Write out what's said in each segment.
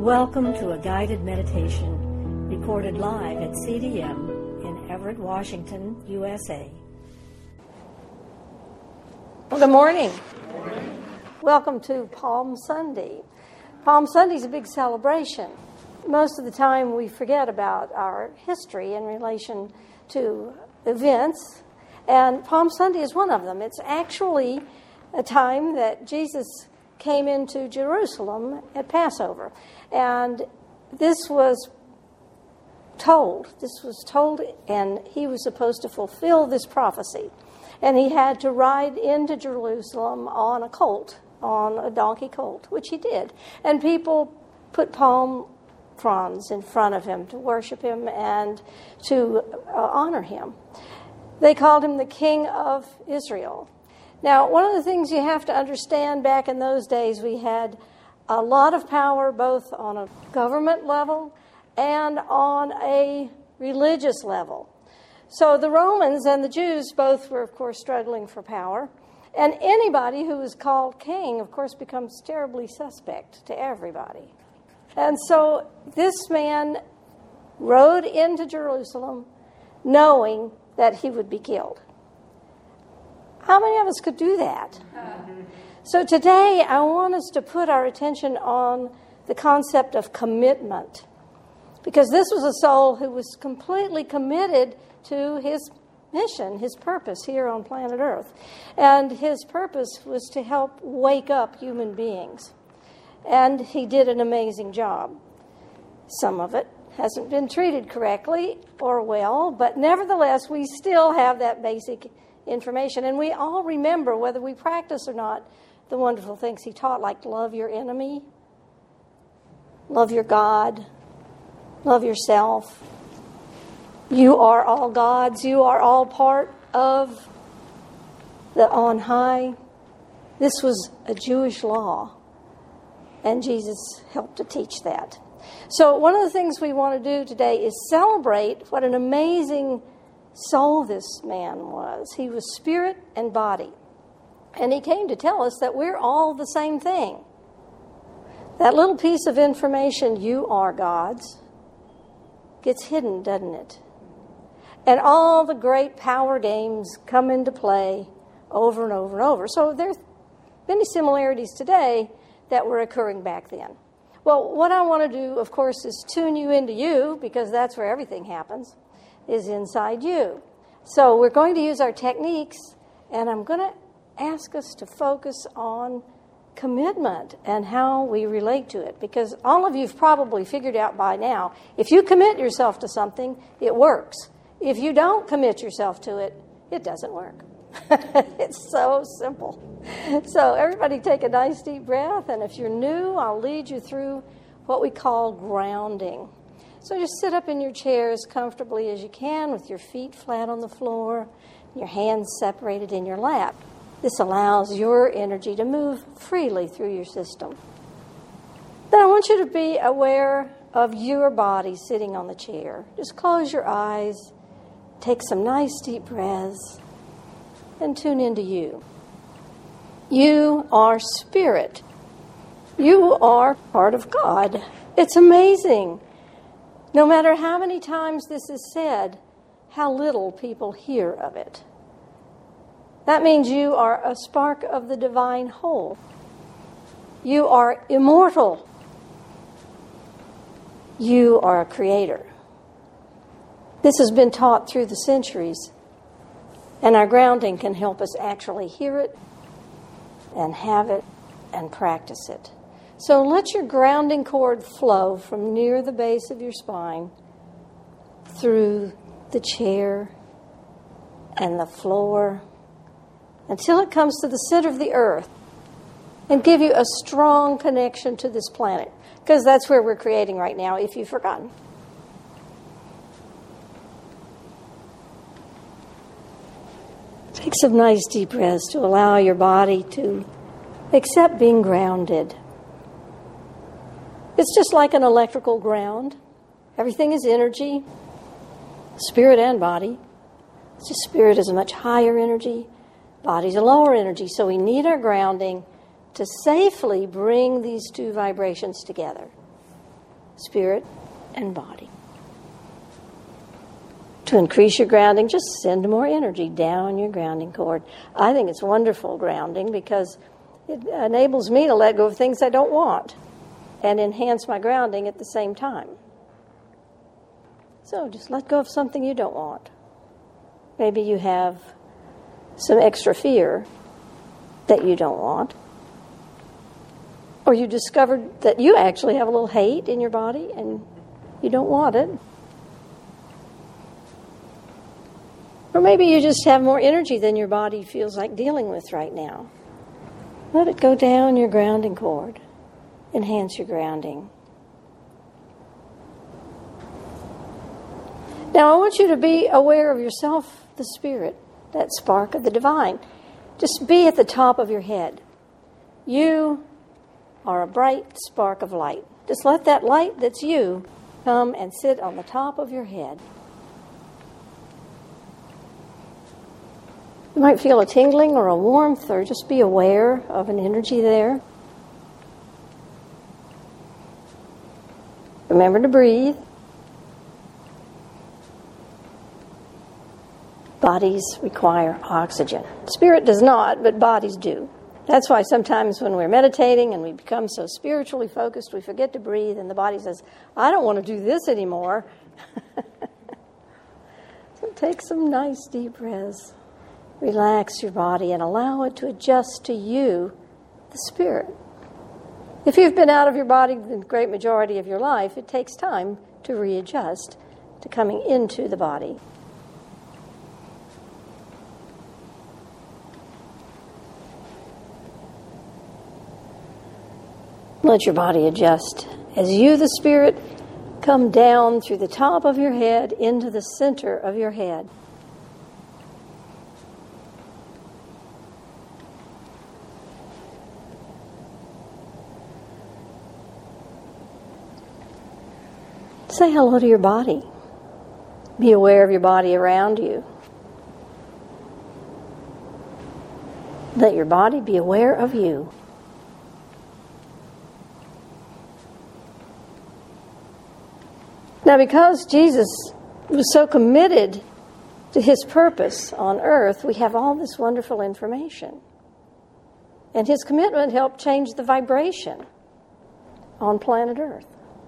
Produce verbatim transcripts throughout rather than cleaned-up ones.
Welcome to a guided meditation recorded live at C D M in Everett, Washington, U S A. Well, good morning. Good morning. Welcome to Palm Sunday. Palm Sunday is a big celebration. Most of the time we forget about our history in relation to events, and Palm Sunday is one of them. It's actually a time that Jesus came into Jerusalem at Passover. And this was told, this was told, and he was supposed to fulfill this prophecy. And he had to ride into Jerusalem on a colt, on a donkey colt, which he did. And people put palm fronds in front of him to worship him and to uh, honor him. They called him the King of Israel. Now, one of the things you have to understand, back in those days, we had a lot of power both on a government level and on a religious level. So the Romans and the Jews both were, of course, struggling for power. And anybody who was called king, of course, becomes terribly suspect to everybody. And so this man rode into Jerusalem knowing that he would be killed. How many of us could do that? So today I want us to put our attention on the concept of commitment, because this was a soul who was completely committed to his mission, his purpose here on planet Earth. And his purpose was to help wake up human beings. And he did an amazing job. Some of it hasn't been treated correctly or well, but nevertheless we still have that basic information. And we all remember, whether we practice or not, the wonderful things he taught, like love your enemy, love your God, love yourself. You are all God's. You are all part of the on high. This was a Jewish law, and Jesus helped to teach that. So one of the things we want to do today is celebrate what an amazing soul this man was. He was spirit and body. And he came to tell us that we're all the same thing. That little piece of information, you are God's, gets hidden, doesn't it? And all the great power games come into play over and over and over. So there's many similarities today that were occurring back then. Well, what I want to do, of course, is tune you into you, because that's where everything happens, is inside you. So we're going to use our techniques, and I'm going to ask us to focus on commitment and how we relate to it, because all of you have probably figured out by now, if you commit yourself to something, it works. If you don't commit yourself to it, it doesn't work. It's so simple. So everybody take a nice deep breath, and if you're new, I'll lead you through what we call grounding. So just sit up in your chair as comfortably as you can with your feet flat on the floor, your hands separated in your lap. This allows your energy to move freely through your system. Then I want you to be aware of your body sitting on the chair. Just close your eyes, take some nice deep breaths, and tune into you. You are spirit. You are part of God. It's amazing. No matter how many times this is said, how little people hear of it. That means you are a spark of the divine whole. You are immortal. You are a creator. This has been taught through the centuries, and our grounding can help us actually hear it and have it and practice it. So let your grounding cord flow from near the base of your spine through the chair and the floor until it comes to the center of the earth and give you a strong connection to this planet, because that's where we're creating right now, if you've forgotten. Take some nice deep breaths to allow your body to accept being grounded. It's just like an electrical ground. Everything is energy, spirit and body. It's just spirit is a much higher energy. Body's a lower energy, so we need our grounding to safely bring these two vibrations together. spirit, and body. To increase your grounding, just send more energy down your grounding cord. I think it's wonderful grounding because it enables me to let go of things I don't want and enhance my grounding at the same time. So just let go of something you don't want. Maybe you have some extra fear that you don't want. Or you discovered that you actually have a little hate in your body and you don't want it. Or maybe you just have more energy than your body feels like dealing with right now. Let it go down your grounding cord. Enhance your grounding. Now I want you to be aware of yourself, the spirit, that spark of the divine. Just be at the top of your head. You are a bright spark of light. Just let that light that's you come and sit on the top of your head. You might feel a tingling or a warmth, or just be aware of an energy there. Remember to breathe. Bodies require oxygen. Spirit does not, but bodies do. That's why sometimes when we're meditating and we become so spiritually focused, we forget to breathe, and the body says, I don't want to do this anymore. So take some nice deep breaths. Relax your body and allow it to adjust to you, the spirit. If you've been out of your body the great majority of your life, it takes time to readjust to coming into the body. Let your body adjust as you, the spirit, come down through the top of your head into the center of your head. Say hello to your body. Be aware of your body around you. Let your body be aware of you. Now, because Jesus was so committed to his purpose on earth, we have all this wonderful information. And his commitment helped change the vibration on planet Earth.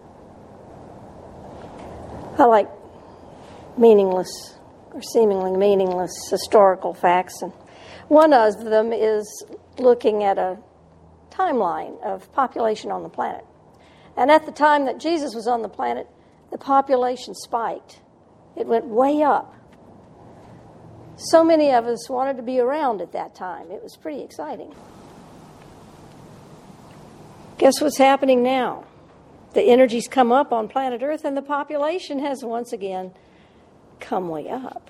I like meaningless or seemingly meaningless historical facts. And one of them is looking at a timeline of population on the planet. And at the time that Jesus was on the planet, the population spiked. It went way up. So many of us wanted to be around at that time. It was pretty exciting. Guess what's happening now? The energy's come up on planet Earth, and the population has once again come way up.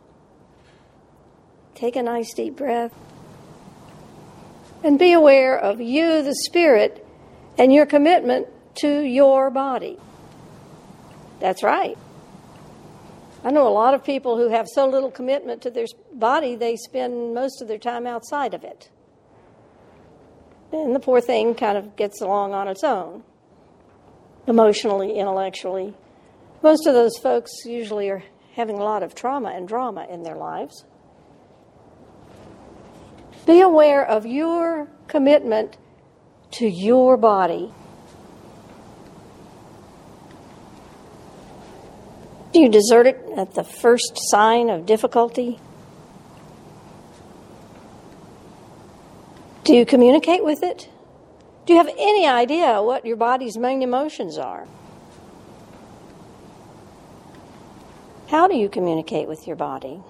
Take a nice deep breath. And be aware of you, the spirit, and your commitment to your body. That's right. I know a lot of people who have so little commitment to their body, they spend most of their time outside of it. And the poor thing kind of gets along on its own, emotionally, intellectually. Most of those folks usually are having a lot of trauma and drama in their lives. Be aware of your commitment to your body. Do you desert it at the first sign of difficulty? Do you communicate with it? Do you have any idea what your body's main emotions are? How do you communicate with your body?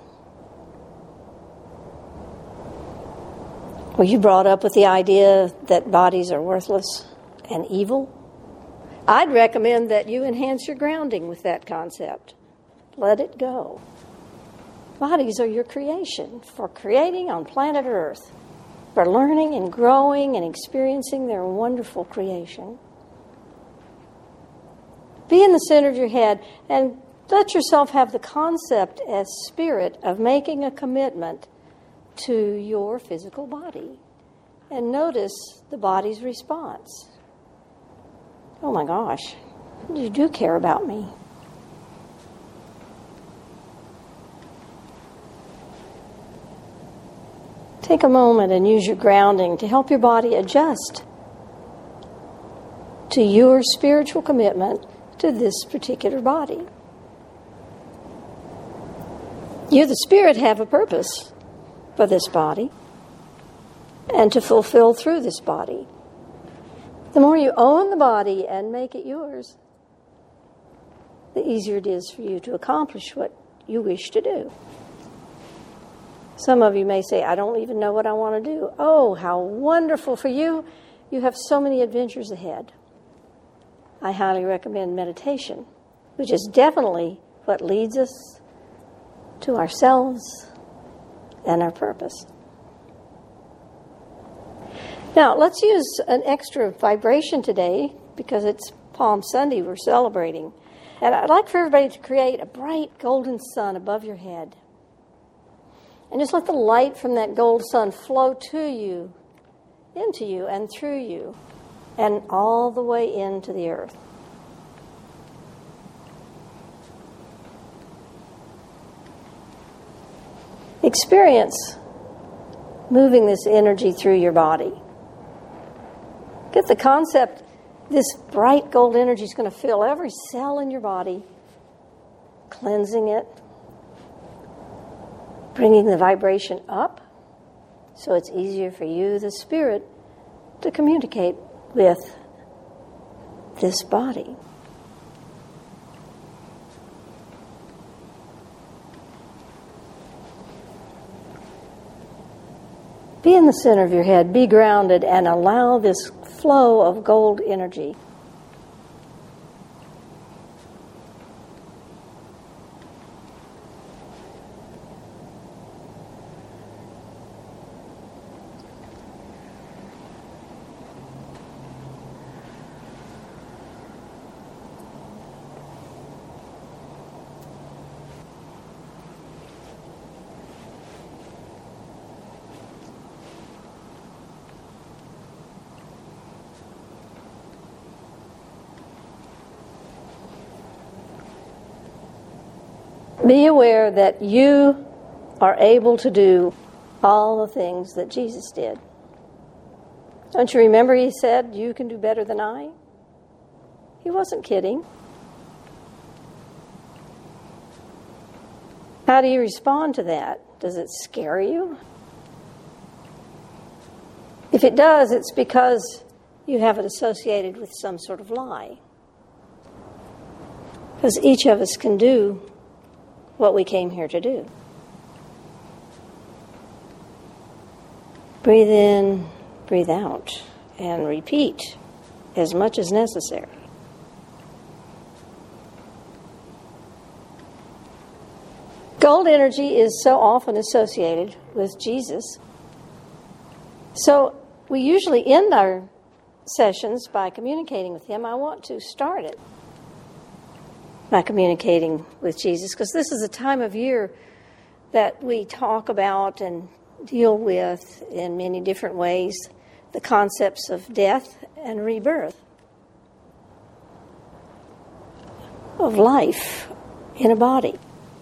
Were you brought up with the idea that bodies are worthless and evil? I'd recommend that you enhance your grounding with that concept. Let it go. Bodies are your creation for creating on planet Earth, for learning and growing and experiencing their wonderful creation. Be in the center of your head and let yourself have the concept as spirit of making a commitment to your physical body. And notice the body's response. Oh my gosh, You do care about me. Take a moment and use your grounding to help your body adjust to your spiritual commitment to this particular body. You, the Spirit, have a purpose for this body and to fulfill through this body. The more you own the body and make it yours, the easier it is for you to accomplish what you wish to do. Some of you may say, I don't even know what I want to do. Oh, how wonderful for you. You have so many adventures ahead. I highly recommend meditation, which is definitely what leads us to ourselves and our purpose. Now, let's use an extra vibration today because it's Palm Sunday we're celebrating. And I'd like for everybody to create a bright golden sun above your head. And just let the light from that gold sun flow to you, into you, and through you, and all the way into the earth. Experience moving this energy through your body. Get the concept, this bright gold energy is going to fill every cell in your body, cleansing it, bringing the vibration up so it's easier for you, the Spirit, to communicate with this body. Be in the center of your head, be grounded, and allow this flow of gold energy. Be aware that you are able to do all the things that Jesus did. Don't you remember he said, you can do better than I? He wasn't kidding. How do you respond to that? Does it scare you? If it does, it's because you have it associated with some sort of lie. Because each of us can do what we came here to do. Breathe in, breathe out, and repeat as much as necessary. Gold energy is so often associated with Jesus. So we usually end our sessions by communicating with him. I want to start it by communicating with Jesus, because this is a time of year that we talk about and deal with in many different ways the concepts of death and rebirth, of life in a body.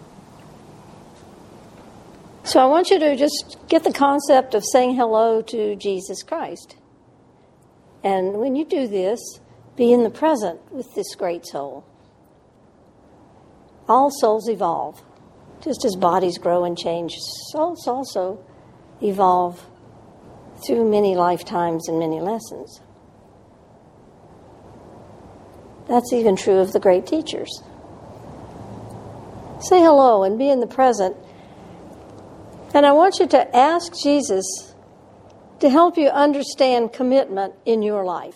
So I want you to just get the concept of saying hello to Jesus Christ. And when you do this, be in the present with this great soul. All souls evolve. Just as bodies grow and change, souls also evolve through many lifetimes and many lessons. That's even true of the great teachers. Say hello and be in the present. And I want you to ask Jesus to help you understand commitment in your life.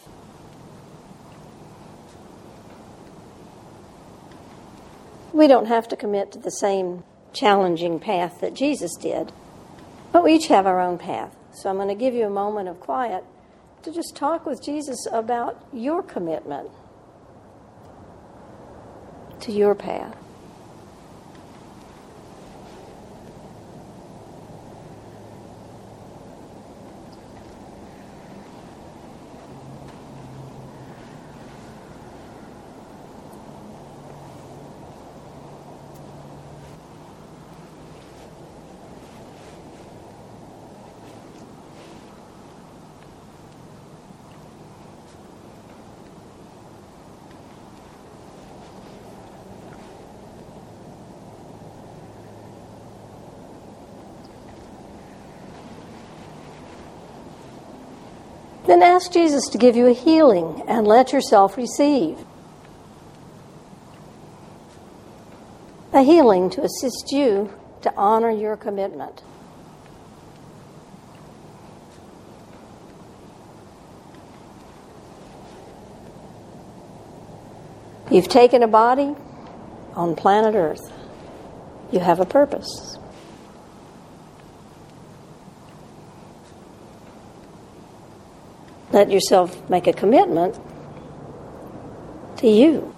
We don't have to commit to the same challenging path that Jesus did, but we each have our own path. So I'm going to give you a moment of quiet to just talk with Jesus about your commitment to your path. Then ask Jesus to give you a healing and let yourself receive. A healing to assist you to honor your commitment. You've taken a body on planet Earth. You have a purpose. Let yourself make a commitment to you.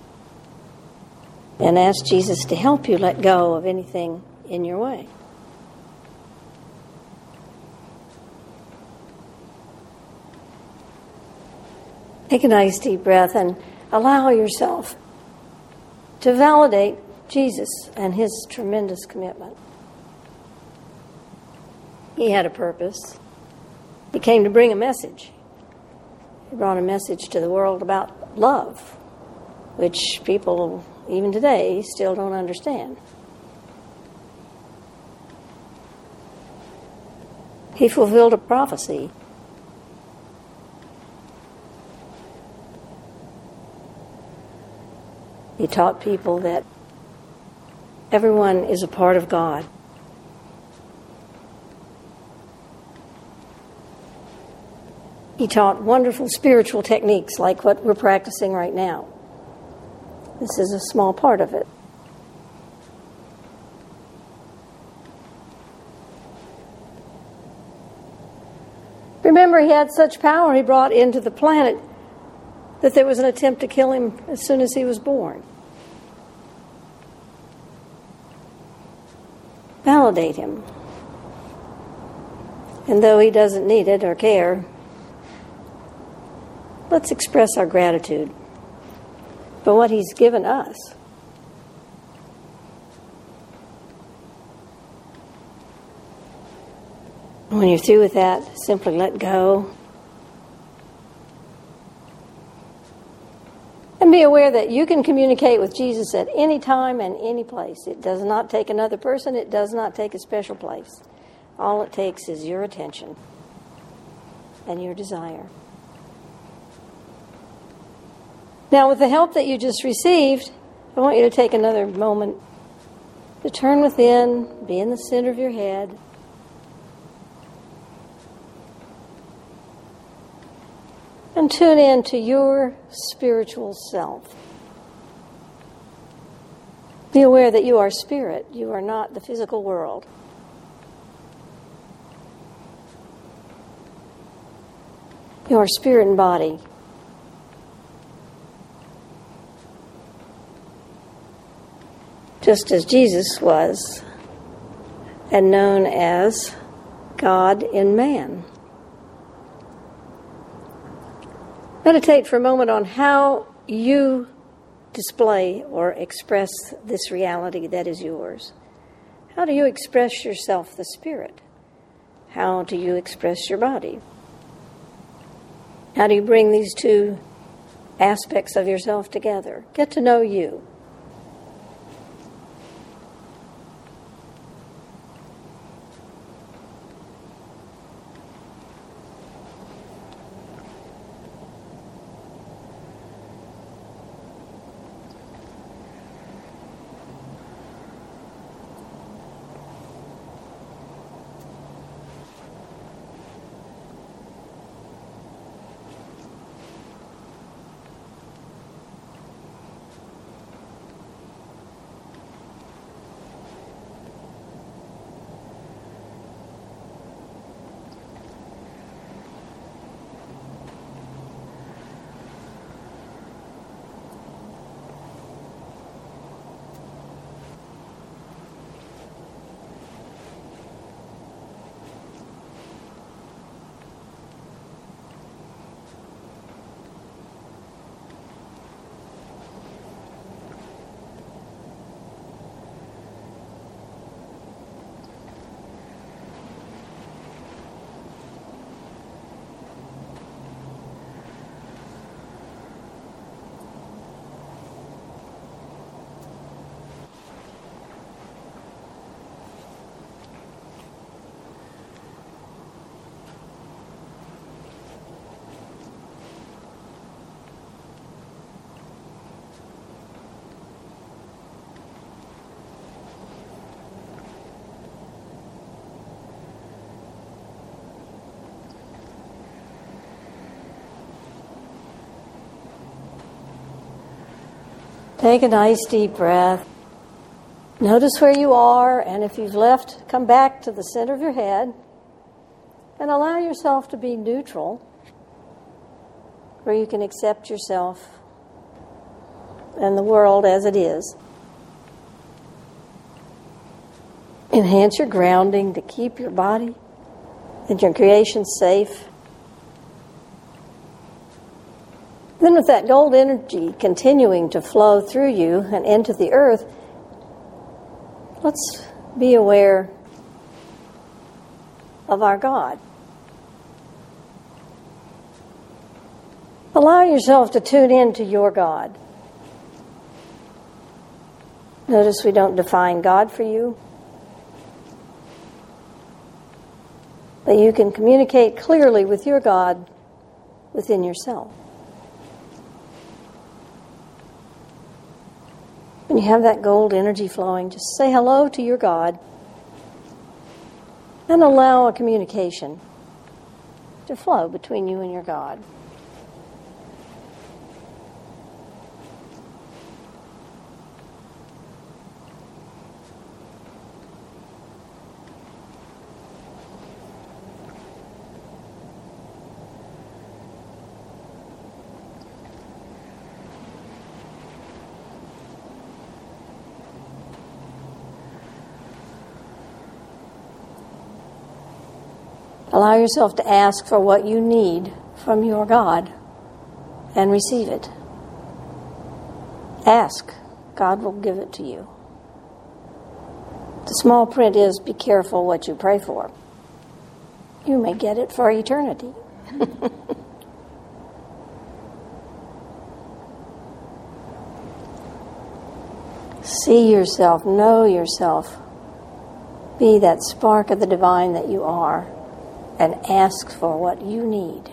And ask Jesus to help you let go of anything in your way. Take a nice deep breath and allow yourself to validate Jesus and his tremendous commitment. He had a purpose. He came to bring a message. He brought a message to the world about love, which people, even today, still don't understand. He fulfilled a prophecy. He taught people that everyone is a part of God. He taught wonderful spiritual techniques like what we're practicing right now. This is a small part of it. Remember, he had such power he brought into the planet that there was an attempt to kill him as soon as he was born. Validate him. And though he doesn't need it or care, let's express our gratitude for what he's given us. When you're through with that, simply let go. And be aware that you can communicate with Jesus at any time and any place. It does not take another person. It does not take a special place. All it takes is your attention and your desire. Now, with the help that you just received, I want you to take another moment to turn within, be in the center of your head. And tune in to your spiritual self. Be aware that you are spirit. You are not the physical world. You are spirit and body. Just as Jesus was, and known as God in man. Meditate for a moment on how you display or express this reality that is yours. How do you express yourself, the spirit? How do you express your body? How do you bring these two aspects of yourself together? Get to know you. Take a nice deep breath. Notice where you are, and if you've left, come back to the center of your head and allow yourself to be neutral, where you can accept yourself and the world as it is. Enhance your grounding to keep your body and your creation safe. Then with that gold energy continuing to flow through you and into the earth, let's be aware of our God. Allow yourself to tune in to your God. Notice we don't define God for you, but you can communicate clearly with your God within yourself. When you have that gold energy flowing, just say hello to your God and allow a communication to flow between you and your God. Allow yourself to ask for what you need from your God and receive it. Ask. God will give it to you. The small print is, be careful what you pray for. You may get it for eternity. See yourself, know yourself. Be that spark of the divine that you are. And ask for what you need.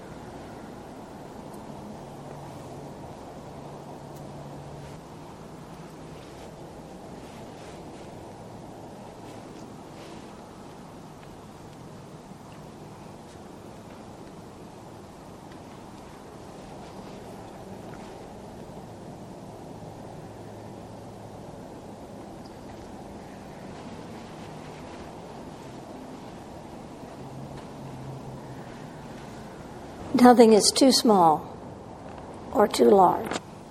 Nothing is too small or too large.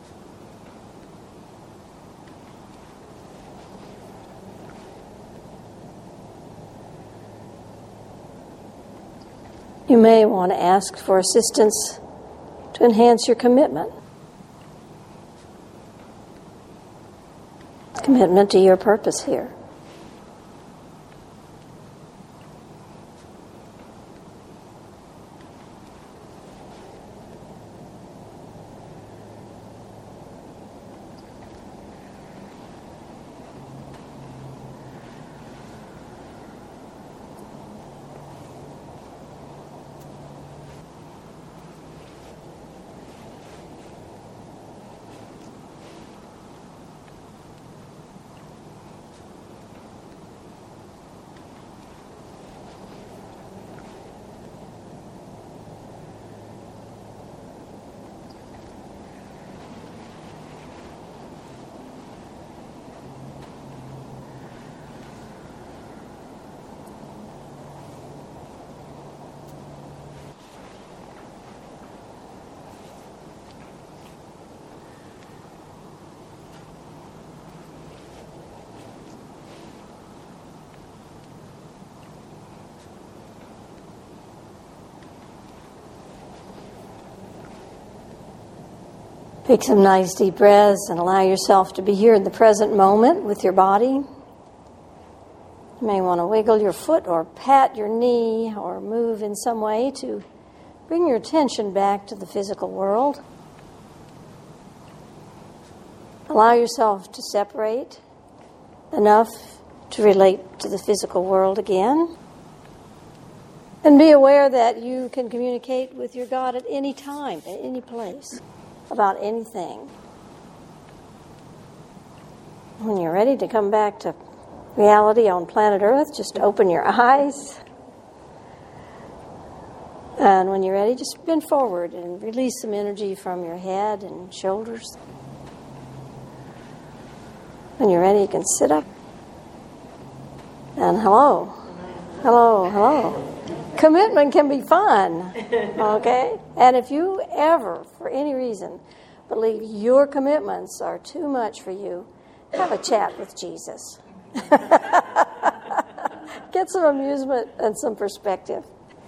You may want to ask for assistance to enhance your commitment. Commitment to your purpose here. Take some nice deep breaths and allow yourself to be here in the present moment with your body. You may want to wiggle your foot or pat your knee or move in some way to bring your attention back to the physical world. Allow yourself to separate enough to relate to the physical world again. And be aware that you can communicate with your God at any time, at any place, about anything. When you're ready to come back to reality on planet Earth, just open your eyes. And when you're ready, just bend forward and release some energy from your head and shoulders. When you're ready, you can sit up. And hello. Hello, hello. Commitment can be fun, okay? And if you ever, for any reason, believe your commitments are too much for you, have a chat with Jesus. Get some amusement and some perspective.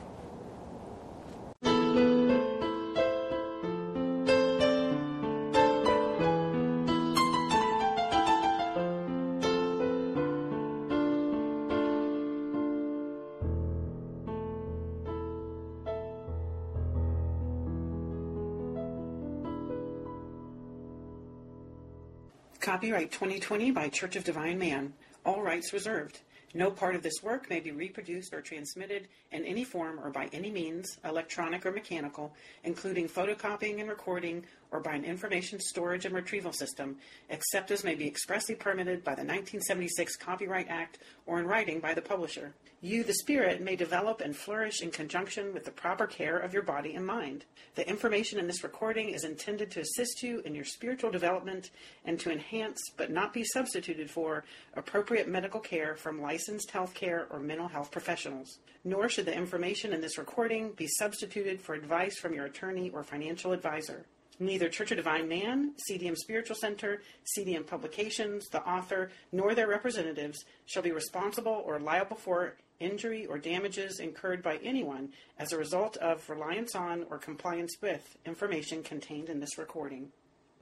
Copyright twenty twenty by Church of Divine Man. All rights reserved. No part of this work may be reproduced or transmitted in any form or by any means, electronic or mechanical, including photocopying and recording, or by an information storage and retrieval system, except as may be expressly permitted by the nineteen seventy-six Copyright Act or in writing by the publisher. You, the spirit, may develop and flourish in conjunction with the proper care of your body and mind. The information in this recording is intended to assist you in your spiritual development and to enhance, but not be substituted for, appropriate medical care from licensed healthcare or mental health professionals. Nor should the information in this recording be substituted for advice from your attorney or financial advisor. Neither Church of Divine Man, C D M Spiritual Center, C D M Publications, the author, nor their representatives shall be responsible or liable for injury or damages incurred by anyone as a result of reliance on or compliance with information contained in this recording.